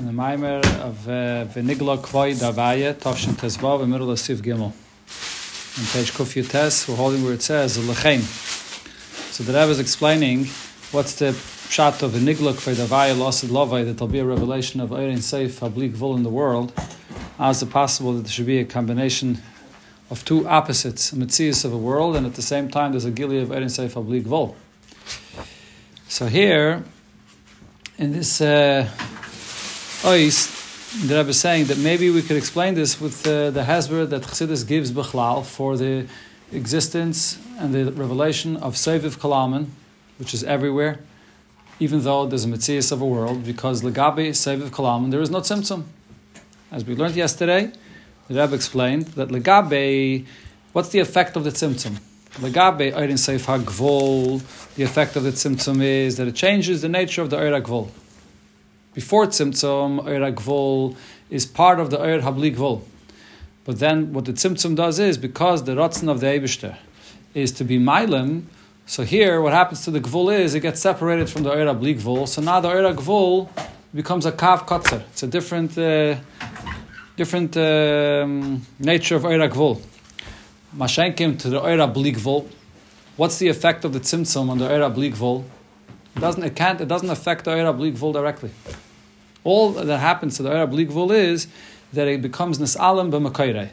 in the Maimer of V'nigla Kvoi Davaya, Tavshin Tezvav, in the middle of Siv Gimel. On page Kuf Yutes, we're holding where it says, L'chein. So the Rebbe is explaining what's the pshat of V'nigla Kvoi Davaya, L'osid Lovai, that there'll be a revelation of Eirin Seif, Hablik Vul in the world. How is it possible that there should be a combination of two opposites, a Metzias of a world, and at the same time there's a Gili of Eirin Seif, Hablik Vul? So here, in this ois, the Rebbe is saying that maybe we could explain this with the Hezbollah that Chassidus gives Bechlal for the existence and the revelation of Seviv Kalaman, which is everywhere, even though there's a Metzias of a world, because Legabe Seviv Kalaman, there is no Tzimtzum. As we learned yesterday, the Rebbe explained that Legabe, what's the effect of the Tzimtzum? Legabe Eirin Seif HaGvol, the effect of the Tzimtzum is that it changes the nature of the Eir HaGvol. Before Tzimtzum, Eir HaGvol is part of the Eir Hablik Gvol. But then what the Tzimtzum does is, because the Ratzon of the Eibishter is to be Mailim, so here what happens to the Gvol is it gets separated from the Eir Hablik Gvol, so now the Eir HaGvol becomes a Kav Kotzer. It's a different nature of Eir HaGvol. Mashenkim to the Eir Hablik Gvol. What's the effect of the Tzimtzum on the Eir Hablik Gvol? It doesn't affect the Eir Hablik Gvol directly. All that happens to the Eir Hablik Gvol is that it becomes Nis'alim b'Makayrei.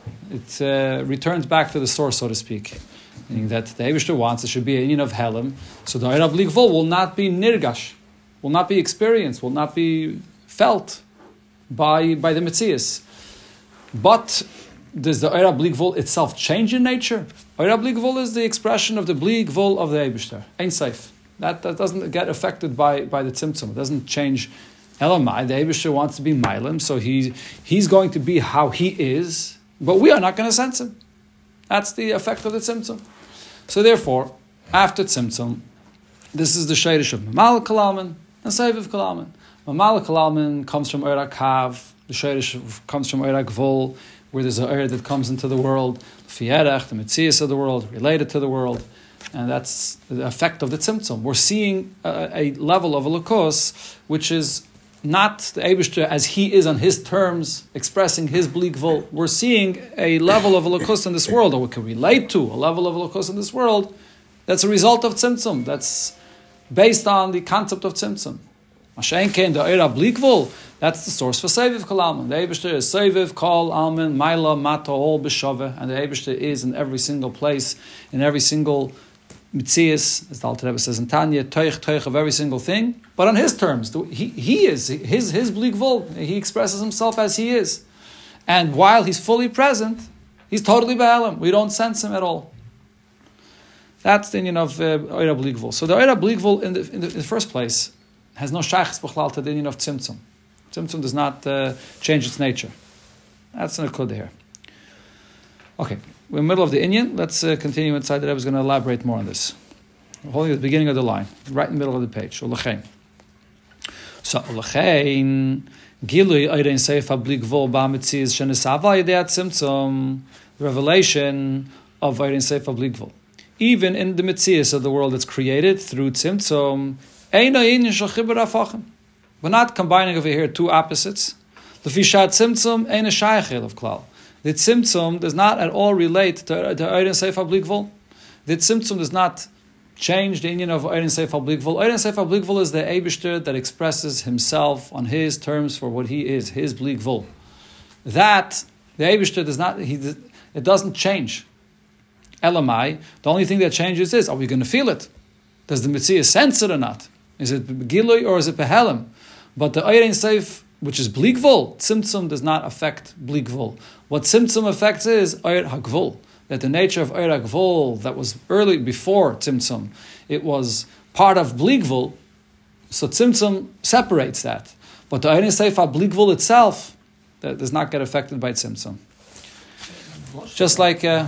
It returns back to the source, so to speak. Meaning that the Eibishter wants it should be a union of Helam, so the Eir Hablik Gvol will not be nirgash, will not be experienced, will not be felt by the Metzias. But does the Eir Hablik Gvol itself change in nature? Eir Hablik Gvol is the expression of the Blik Gvol of the Eibishter. Ein Seif. That doesn't get affected by the Tzimtzum. It doesn't change Elamai. The Eibishter wants to be Mailim, so he's going to be how he is, but we are not going to sense him. That's the effect of the Tzimtzum. So therefore, after Tzimtzum, this is the Sheidish of Mamal Kalaman and Seviv Kalaman. Mamal Kalaman comes from Eir HaKav, the Sheidish comes from Eir HaGvol, where there's an Eir that comes into the world, Fierech, the Metzias of the world, related to the world. And that's the effect of the Tzimtzum. We're seeing a level of a Lakos, which is not the Eibishter as he is on his terms, expressing his Blik Gvol. We're seeing a level of a Lakos in this world, or we can relate to a level of a Lakos in this world, that's a result of Tzimtzum. That's based on the concept of Tzimtzum. Mashen came the Eir Hablik Gvol, that's the source for Seviv Kol Alman. The Eibishter is Seviv Kol Alman, Maila, Mato, all B'Shaveh, and the Eibishter is in every single place, in every single Mitzias, as the Alter Rebbe says in Tanya, Toich of every single thing, but on his terms. He is his Blik Gvol. He expresses himself as he is, and while he's fully present, he's totally Ba'alam. We don't sense him at all. That's the union of Eir Blik Gvol. So the Eir Blik Gvol in the first place has no shaychus b'chlal to the union of Tzimtzum. Tzimtzum does not change its nature. That's an akud here. Okay. We're in the middle of the Inyan. Let's continue inside. The Rebbe is going to elaborate more on this. We're holding at the beginning of the line, right in the middle of the page. Ulechein. So, Ulechein, Gilui Eirin Seif Hablik Gvol Ba'Metzias Shenesava Yedei Tzimtzum, the revelation of Eirin Seif Hablik Gvol. Even in the Metzias of the world that's created through Tzimtzum, Eino Yin Shel Chibur HaFachim. We're not combining over here two opposites. L'fishat Tzimtzum Eino Shayach Elav Klal. The Tzimtzum does not at all relate to Eirin Seif Hablik Gvol. The Tzimtzum does not change the union of Eirin Seif Hablik Gvol. Eirin Seif Hablik Gvol is the Eibishter that expresses himself on his terms for what he is, his Blik Gvol. That, the Eibishter does not, it doesn't change. Elamai, the only thing that changes is, are we going to feel it? Does the Metzias sense it or not? Is it Gilui or is it Behelim? But the Eirin Seif, which is Blik Gvol, Tzimtzum does not affect Blik Gvol. What Tzimtzum affects is Eir HaGvol, that the nature of Eir HaGvol that was early before Tzimtzum, it was part of Blik Gvol, so Tzimtzum separates that. But the Eirin Seif Blik Gvol itself that does not get affected by Tzimtzum. Just like yeah.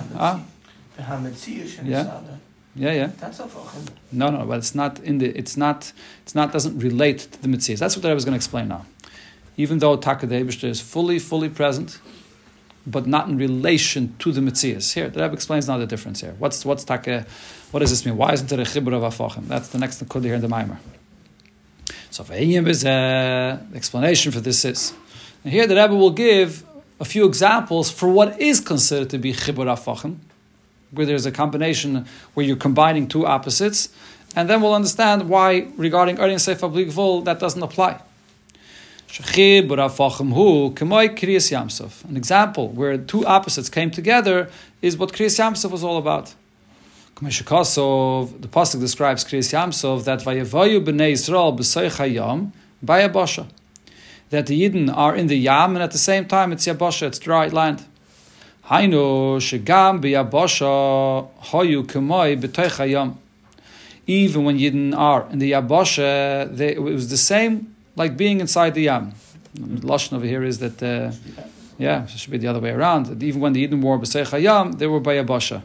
That's no, but it's not in the. It's not doesn't relate to the Metzias. That's what I was going to explain now. Even though Taka the Eibishter is fully present, but not in relation to the Metzias. Here, the Rebbe explains now the difference here. What's Taka? What does this mean? Why isn't there a chibur of afachim? That's the next nekuda here in the Maimer. So the explanation for this is, and here the Rebbe will give a few examples for what is considered to be chibur hafachim, where there's a combination where you're combining two opposites, and then we'll understand why regarding Erein Seif Bli Gvul that doesn't apply. An example where two opposites came together is what Kriyas Yamsov was all about. The pasuk describes Kriyas Yamsov that Vayavayu b'nei Yisrael b'soich hayam bayabasha, that the Yidden are in the Yam and at the same time it's Yabasha, it's dry land. Hainu shegam b'Yabasha hayu k'moi b'toich hayam. Even when Yidden are in the Yabasha, it was the same like being inside the Yam. The lashon over here is that, it should be the other way around. That even when the Yidden were b'seich hayam, they were by Yabasha.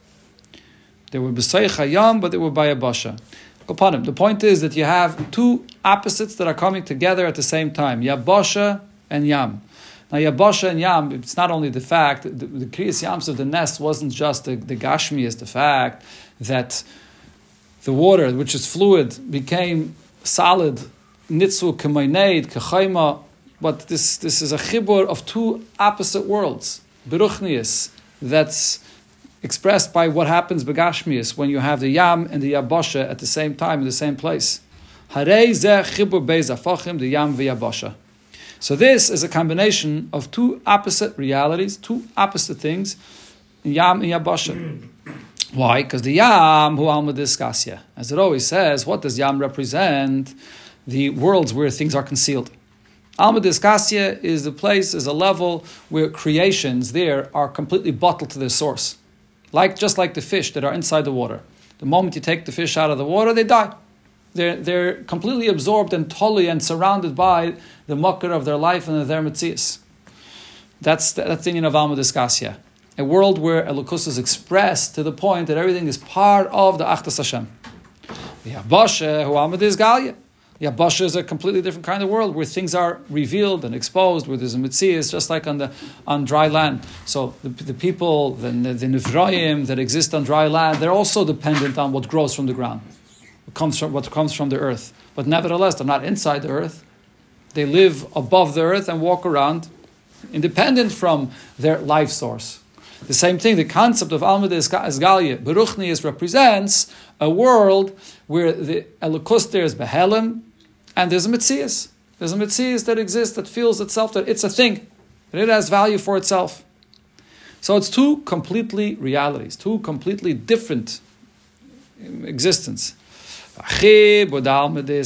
They were b'seich hayam, but they were by Yabasha. The point is that you have two opposites that are coming together at the same time, Yabasha and Yam. Now, Yabasha and Yam, it's not only the fact, the Kriyas Yamsov, the nest wasn't just the Gashmi, it's the fact that the water, which is fluid, became solid, Nitzu k'mayneid, k'chayma, but this is a chibur of two opposite worlds, beruchnius, that's expressed by what happens begashmius when you have the Yam and the Yabasha at the same time in the same place. Harei zeh chibur beis hafachim, the Yam v'Yabasha. So this is a combination of two opposite realities, two opposite things, Yam and Yabasha. Why? Because the Yam hu alma diskasya. As it always says, what does Yam represent? The worlds where things are concealed. Alma diskasya is the place, is a level where creations there are completely bottled to their source. Just like the fish that are inside the water. The moment you take the fish out of the water, they die. They're completely absorbed and totally and surrounded by the makar of their life and their metzias. That's the union of Alma diskasya. A world where Elokus is expressed to the point that everything is part of the Achdas Hashem. The Yabasha, who Alma diskasya. Yabasha is a completely different kind of world where things are revealed and exposed, where there's a metzias, just like on dry land. So the people, the Nivraim that exist on dry land, they're also dependent on what grows from the ground, what comes from the earth. But nevertheless, they're not inside the earth. They live above the earth and walk around, independent from their life source. The same thing, the concept of Alma Esgalia, Beruchnius represents a world where the Elokus there is Behelim, and there's a Metzias. There's a Metzias that exists, that feels itself, that it's a thing, that it has value for itself. So it's two completely realities, two completely different existence. So now, the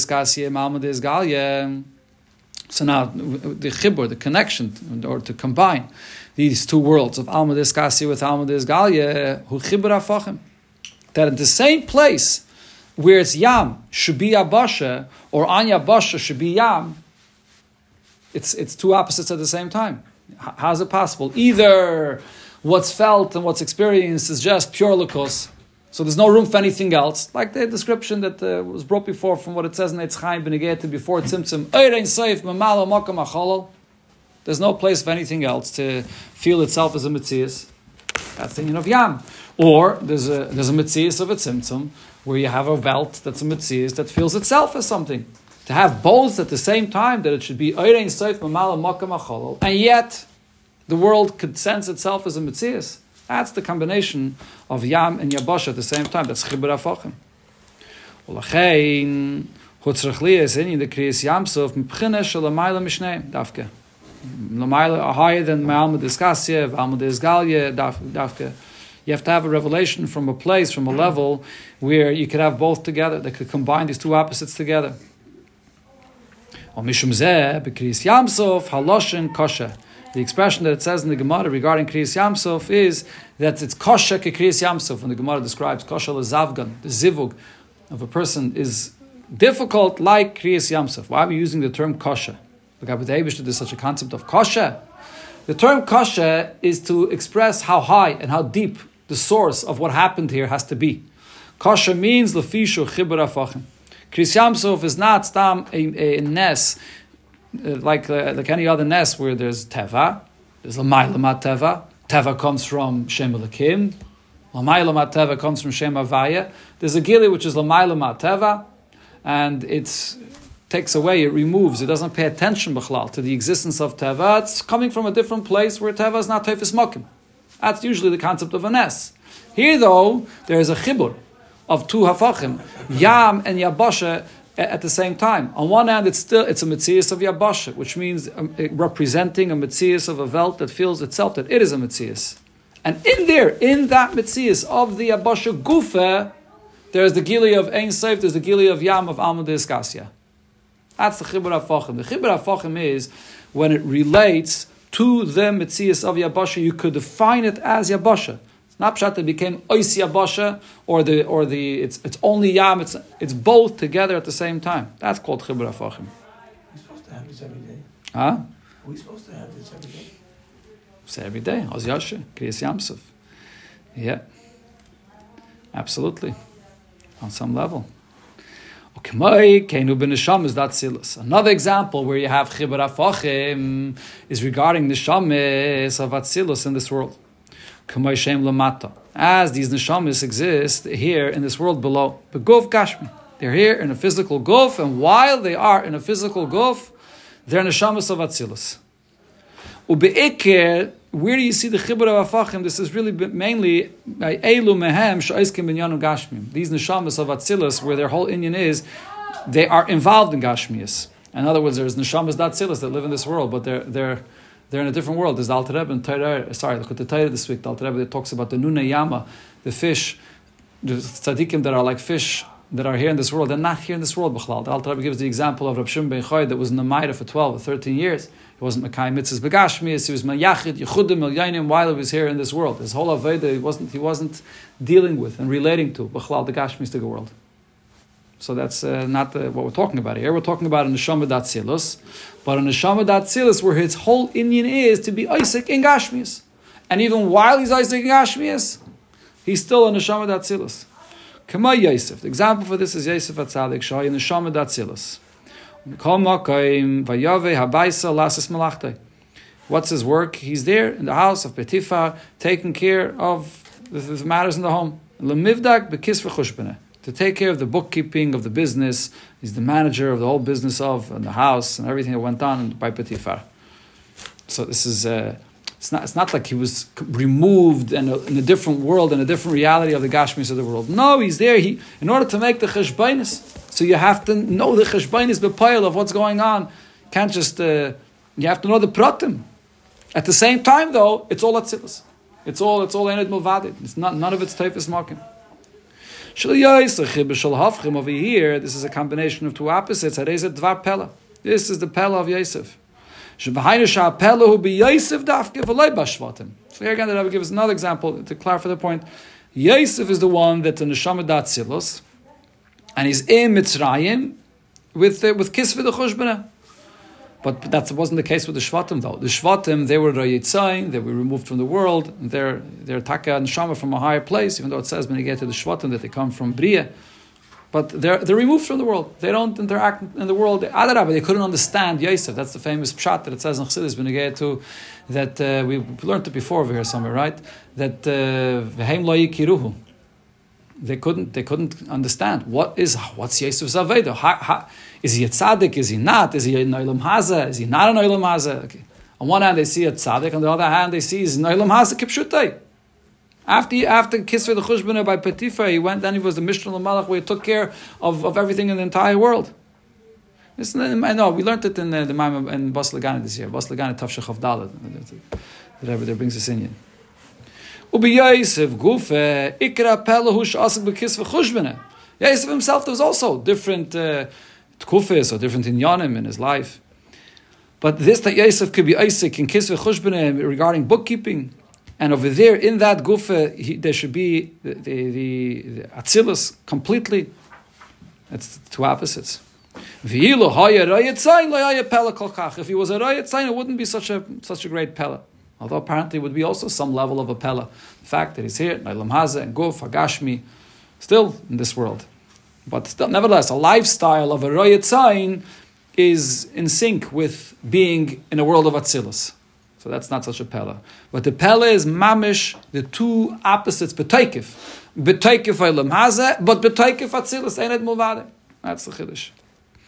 chibur, the connection, or to combine these two worlds of Alma Diskasi with Alma Disgalia, hu chibur hafachim, that in the same place where it's Yam should be Yabasha, or on Yabasha should be Yam, it's two opposites at the same time. How is it possible? Either what's felt and what's experienced is just pure Elokus, so there's no room for anything else, like the description that was brought before from what it says in Eitz Chaim Benegete before Tzimtzum, Erein Seif Mamalo Makam Acholol. There's no place for anything else to feel itself as a Metzias. That's the union of Yam. Or there's a Metzias of a Tzimtzum, where you have a Welt that's a Metzias that feels itself as something. To have both at the same time, that it should be Erein Seif Mamalo Makam Acholol, and yet the world could sense itself as a Metzias. That's the combination of Yam and Yabasha at the same time. That's Chibur HaFachim. Olachein hutzrach liyas in the Kriyas Yamsov m'pchina shalamayla mishnei dafke. Lamayla higher than Alma Diskasya, Alma Disgalia dafke. You have to have a revelation from a place, from a level where you could have both together. They could combine these two opposites together. O mishum zeh b'Kriyas Yamsov haloshin kosher. The expression that it says in the Gemara regarding Kriyas Yamsov is that it's kosher ke Kriyas Yamsov. When the Gemara describes kosher l'zavgan, the zivug of a person is difficult like Kriyas Yamsov. Why are we using the term kosher? There's such a concept of kosher. The term kosher is to express how high and how deep the source of what happened here has to be. Kosher means lefishu chibur hafachim. Kriyas Yamsov is not stam a nes, like any other nest where there's teva, there's lamayla mat teva. Teva comes from Shem Elokim. Lamayla mat teva comes from Shem Havaya. There's a gili which is lamayla mat teva, and it's takes away, it removes, it doesn't pay attention b'chlal to the existence of teva. It's coming from a different place where teva is not teifis makim. That's usually the concept of a nes. Here, though, there is a chibur of two hafachim, yam and yabasha, at the same time. On one hand, it's a metzias of yabasha, which means representing a metzias of a velt that feels itself that it is a metzias. And in that metzias of the yabasha gufa, there's the gili of ein seif, there's the gili of yam of alma de iskasya. That's the chibur hafachim. The chibur hafachim is when it relates to the metzias of yabasha, you could define it as yabasha. It's not pshat that became ois yabasha or it's only yam. It's both together at the same time. That's called chibur hafachim. Are we supposed to have this every day? Huh? Are we supposed to have this every day? Say every day. Oz yasha kriyas yamsuf. Yeah, absolutely. On some level. Another example where you have chibur hafachim is regarding neshamis of atzilus in this world. As these neshamis exist here in this world below, beguf gashmi, they're here in a physical guf, and while they are in a physical guf, they're neshamis of atzilus. Ubeikir, where do you see the chibur hafachim? This is really mainly by elu mehem she'oiskim binyanu gashmim. These neshamas of atzilus, where their whole inyan is, they are involved in gashmias. In other words, there's neshamas d'atzilus that live in this world, but they're in a different world. There's the Alter Rebbe and Torah. Sorry, look at the Torah this week. The Alter Rebbe that talks about the nuna yama, the fish, the tzaddikim that are like fish that are here in this world. They're not here in this world. B'chlal. The Alter Rebbe gives the example of Reb Shimon ben Choy that was in the Maida for 12 or 13 years. He wasn't Mekayim mitzvahs begashmias. He was Mayachid Yechudim Milyanim while he was here in this world. His whole Aveda he wasn't dealing with and relating to B'chlal the Gashmistic world. So that's not what we're talking about here. We're talking about a neshama d'atzilus, but a neshama d'atzilus where his whole inyan is to be Isaac in Gashmias, and even while he's Isaac in Gashmias, he's still a neshama d'atzilus. Kama Yosef. The example for this is Yosef HaTzadik, Shai neshama d'atzilus. What's his work? He's there in the house of Potiphar, taking care of the matters in the home. To take care of the bookkeeping of the business. He's the manager of the whole business and the house and everything that went on by Potiphar. So this is it's not like he was removed in a different world, in a different reality of the Gashmis of the world. No, he's there. In order to make the cheshbainis, so you have to know the cheshbainis b'payil of what's going on. You can't just you have to know the pratim. At the same time, though, it's all atzilus. It's all ened milvadid. It's not none of it's teifis makim. Over here, this is a combination of two opposites. This is the pella of Yosef. So here again, the Rebbe gives another example to clarify the point. Yosef is the one that's in the neshama d'atzilus, and he's in Mitzrayim with kisvei the chushbana. But that wasn't the case with the Shvatim, though. The Shvatim, they were Rayitzayin, they were removed from the world, they're Taka and Shama from a higher place, even though it says when you get to the Shvatim that they come from Bria. But they're removed from the world. They don't interact in the world. Adarabah, they couldn't understand Yosef. That's the famous pshat that it says in Chassidus, when you get to, that we learned it before over here somewhere, right? That V'heim lo yikiruhu. They couldn't understand what's Yosef's Aveda. Is he a tzaddik? Is he not? Is he an olam haza? Is he not an olam haza? Okay. On one hand, they see a tzaddik. On the other hand, they see he's an olam haza kipshutai. After kisvei the chushbana by Potiphar, he was the Mishnah L'malach where he took care of everything in the entire world. I know we learned it in the Maimon in Bas Lagana this year. Bas Lagana Tafshach of Dalet. The Rebbe there brings this in. Ubi Yosef gufe ikra pelahu she'asik b'kisvei chushbana. Yosef himself, there was also different tkufis or different inyanim in his life. But this that Yosef could be Isaac in kisvei chushbana regarding bookkeeping. And over there, in that gufa, there should be the atzilus completely. That's the two opposites. If he was a rayat zayin, it wouldn't be such a great pella. Although apparently it would be also some level of a pella. The fact that he's here, Nailam Haza and Guf, Hagashmi, still in this world. But still, nevertheless, a lifestyle of a rayat zayin is in sync with being in a world of atzilus. So that's not such a pella. But the pella is mamish, the two opposites, b'toikif. B'toikif olam hazeh, but b'toikif atzilus, eined mulvade. That's the chiddush.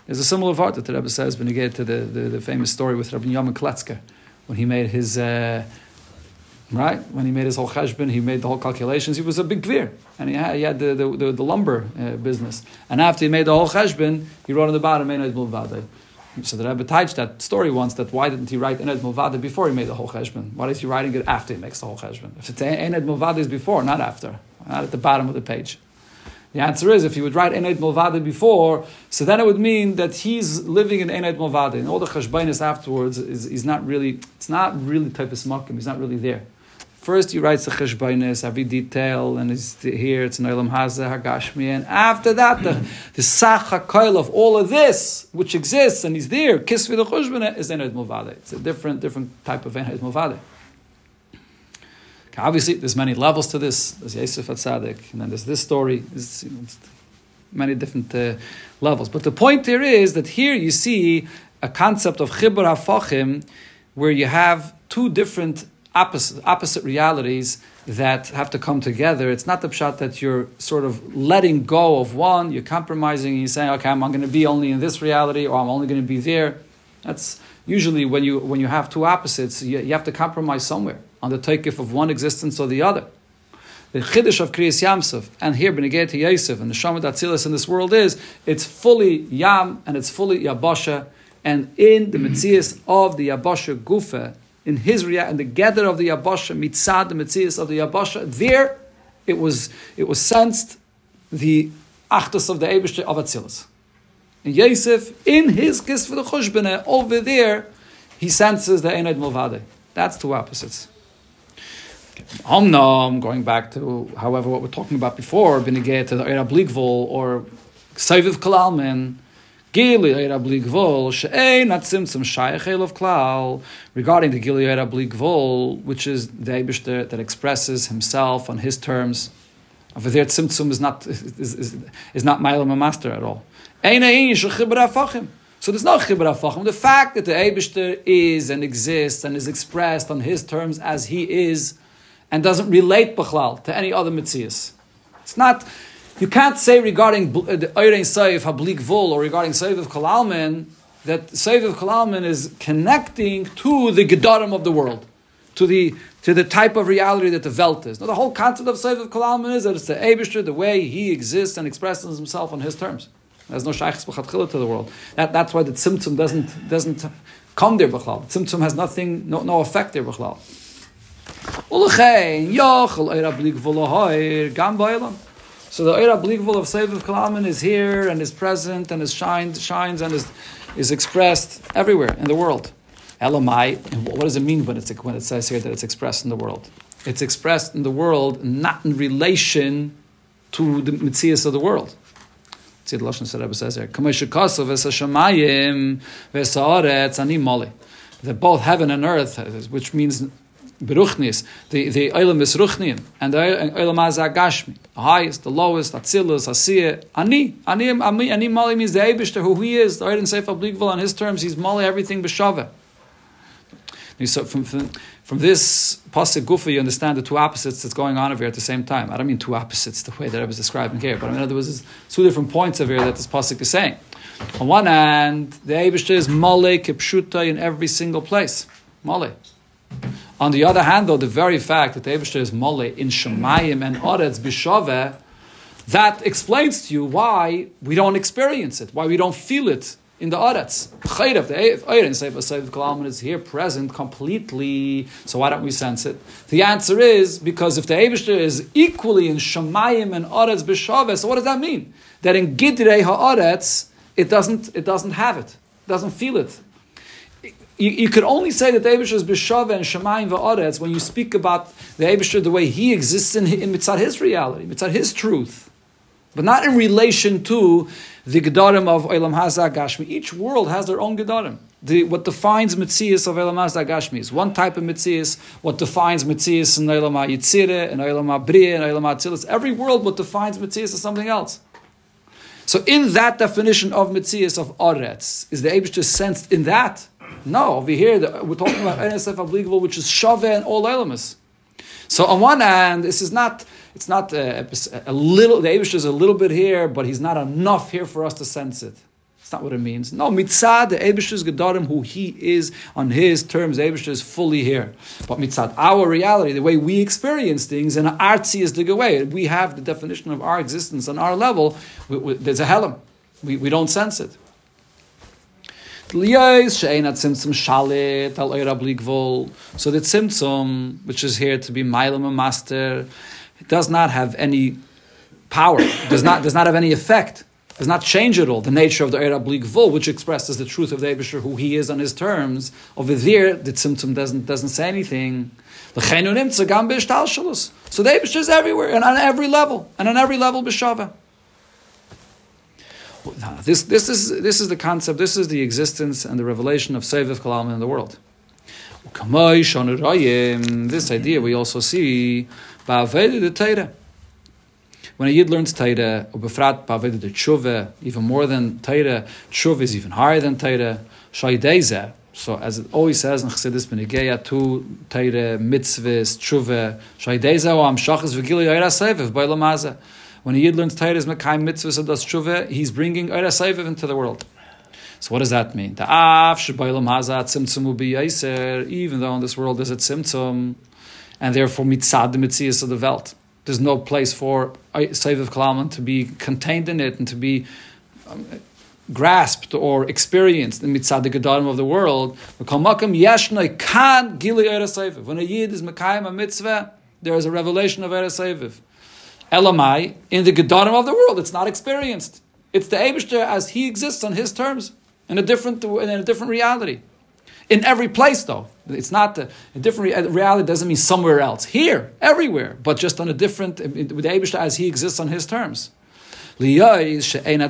There's a similar vart that the Rebbe says when you get to the famous story with Rabbi Yamin Kletzker, when he made his when he made his whole cheshbon, he made the whole calculations. He was a big gvir, and he had the lumber business. And after he made the whole cheshbon, he wrote on the bottom Ened Mulvade. So the Rebbe touched that story once, that why didn't he write Ened Mulvade before he made the whole cheshbon? Why is he writing it after he makes the whole cheshbon? If it's Ened Mulvade is before, not after, not at the bottom of the page. The answer is, if he would write Ened Mulvade before, so then it would mean that he's living in Ened Mulvade, and all the cheshbonis afterwards is not really, it's not really typus makim, he's not really there. First he writes the cheshbonis, every detail, and it's here, it's an Olam Hazeh, Hagashmi, and after that, the Sach HaKoil of all of this, which exists, and he's there, Kisvi the Cheshbon, is Ened Mulvade. It's a different type of Ened Mulvade. Obviously, there's many levels to this. There's Yosef HaTzadik, and then there's this story. There's many different levels. But the point here is that here you see a concept of Chibur HaFachim, where you have two different opposite realities that have to come together. It's not the pshat that you're sort of letting go of one, you're compromising, and you're saying, okay, I'm going to be only in this reality, or I'm only going to be there. That's usually when you have two opposites, you have to compromise somewhere on the takeif of one existence or the other. The chiddush of Kriyas Yamsuf, and here B'negei to Yosef, and the Shama Datzilis in this world is, it's fully Yam, and it's fully Yabasha, and in the Metzias of the Yabasha Gufa, in his and the gather of the Yabasha, Mitzad, the Metzias of the Yabasha, there it was sensed the Achtus of the Eibishter of Atzilis. And Yosef, in his kiss for the Chushbene, over there, he senses the Ened Mulvade. That's two opposites. Omnom, going back to, however, what we're talking about before, B'negei to the Eira Bligvol, or Kseiviv Kalalmin, Gili Eira Bligvol, She'ein Atzimtzum Shayach Elov Klal, regarding the Gili Eira Bligvol, which is the Eibishter that expresses himself on his terms. Over there, Tzimtzum is not Ma'alam Master at all. So there's no chibur hafachim. The fact that the Eibishter is and exists and is expressed on his terms as he is, and doesn't relate b'chlal to any other mitzias. It's not. You can't say regarding the Eirein Seif Hablik Vol or regarding Seif of Kalalman that Seif of Kalalman is connecting to the Gedarim of the world, to the type of reality that the Welt is. Now, the whole concept of Seif of Kalalman is that it's the Eibishter, the way he exists and expresses himself on his terms. There's no shaykhs b'chatchila to the world. That's why the tzimtzum doesn't come there b'chlal. The tzimtzum has nothing, no effect there b'chlal. So the Eira Bligvul of Seif of Kalalman is here and is present and is shines and is expressed everywhere in the world. Elamai, and what does it mean when it says here that it's expressed in the world? It's expressed in the world not in relation to the mitzias of the world. See the Lashon Rebbe says here, that both heaven and earth, which means beruchnis, the olam is ruchniim, and the olam azagashmi, the highest, the lowest, atzilus, asiyah, ani mali means the Eibishter, who he is, the Eirin Seif Bligvol, on his terms, he's mali everything b'shaveh. So from this pasuk gufa, you understand the two opposites that's going on over here at the same time. I don't mean two opposites the way that I was describing here, but I mean there was two different points over here that this pasuk is saying. On one hand, the Eibishter is male kipshuta in every single place, male. On the other hand, though, the very fact that the Eibishter is male in Shemayim and Oretz b'shaveh, that explains to you why we don't experience it, why we don't feel it in the Oretz. The Eirin Seif Kalalman is here present completely, so why don't we sense it? The answer is because if the Eibishter is equally in Shemayim and Oretz b'shaveh, so what does that mean? That in Gidrei ha'Oretz, it doesn't have it, doesn't feel it. You could only say that the Eibishter is b'shaveh and Shemayim v'Oretz when you speak about the Eibishter the way he exists in mitzad his reality, mitzad his truth, but not in relation to the Gedarim of Olam Hazeh Gashmi. Each world has their own Gedarim. What defines Metzias of Olam Hazeh Gashmi is one type of Metzias. What defines Metzias in Olam HaYitzirah, in Olam HaBriah, in Olam HaTzilis. Every world, what defines Metzias is something else. So in that definition of Metzias of Oretz, is the Eibishter sensed in that? No, over here, we're talking about Eira Seif Bligvol, which is Shaveh and all Elamis. So on one hand, it's not a little, the Eibishter is a little bit here, but he's not enough here for us to sense it. That's not what it means. No, mitzad, the Eibishter's Gedarim, who he is on his terms, the Eibishter is fully here. But mitzad, our reality, the way we experience things, in an artsiistic way, we have the definition of our existence on our level, there's a helam. We don't sense it. So the tzimtzum, which is here to be mailam and master, it does not have any power, does not have any effect. Does not change at all the nature of the Eira Bli Gvul, which expresses the truth of the Eibishter, who he is on his terms. Over there, the Tzimtzum doesn't say anything. So the Eibishter is everywhere, and on every level, b'shava. This is the concept, this is the existence and the revelation of Seviv Kol Almin in the world. This idea we also see ba'aveda de Teira. When a Yid learns Teira, or befrat ba'aveda de Tshuva, even more than Teira, Tshuva is even higher than Teira, Shaydezeh. So as it always says in Chassidus B'Negeya, tu Teira, mitzvahs, Tshuva, Shaydezeh, o amshachas v'gili Eira Seviv, b'olam hazeh. When a Yid learns Teira's Mekayim mitzvahs and does Tshuva, he's bringing Eira Seviv into the world. So what does that mean? Even though in this world there's a tzimtzum, and therefore mitzad the mitzias of the Welt, there's no place for Seviv Kol Almin to be contained in it and to be grasped or experienced in mitzad the gedarim of the world. When a Yid is Mekayim a mitzvah, there is a revelation of Eira Seviv. Elamai, in the gedarim of the world, it's not experienced. It's the Eibishter as he exists on his terms, in a different reality. In every place, though. It's not a different reality doesn't mean somewhere else. Here, everywhere, but just on a different, with the Eibishter as he exists on his terms. This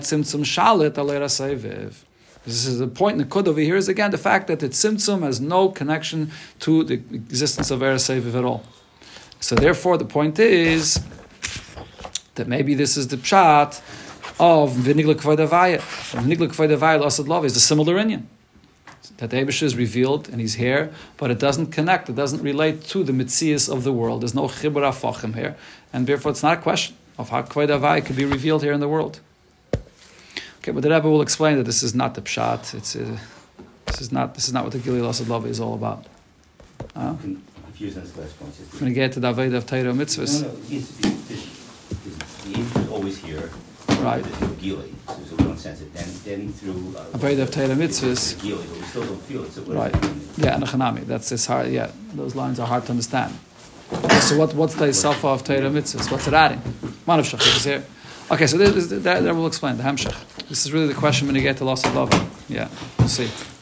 is the point in the Kud over here is again the fact that the Tzimtzum has no connection to the existence of Eira Seviv at all. So therefore the point is that maybe this is the pshat of V'nigla K'vod Havaya. V'nigla K'vod Havaya L'asad Love is the similar inyan. That the Eibishter is revealed and he's here, but it doesn't connect, it doesn't relate to the mitzias of the world. There's no chibur afachim here, and therefore it's not a question of how K'vod Havaya could be revealed here in the world. Okay, but the Rebbe will explain that this is not the pshat. This is not what the Gilui L'asad Love is all about. Confused on this last point. We're going to get to the Aveda of Torah mitzvahs. No, the angel is always here. Right. Through Gili, so we don't sense it. Then through Aveda of Torah mitzvahs. Gili, but we still don't feel it. So Right. Yeah, and Chanami. It's hard. Yeah, those lines are hard to understand. Okay, so what's the Safa of Torah mitzvahs? What's it adding? Manav Shach is here. Okay, so that will explain the Hamshach. This is really the question when you get to loss of love. Yeah, we'll see.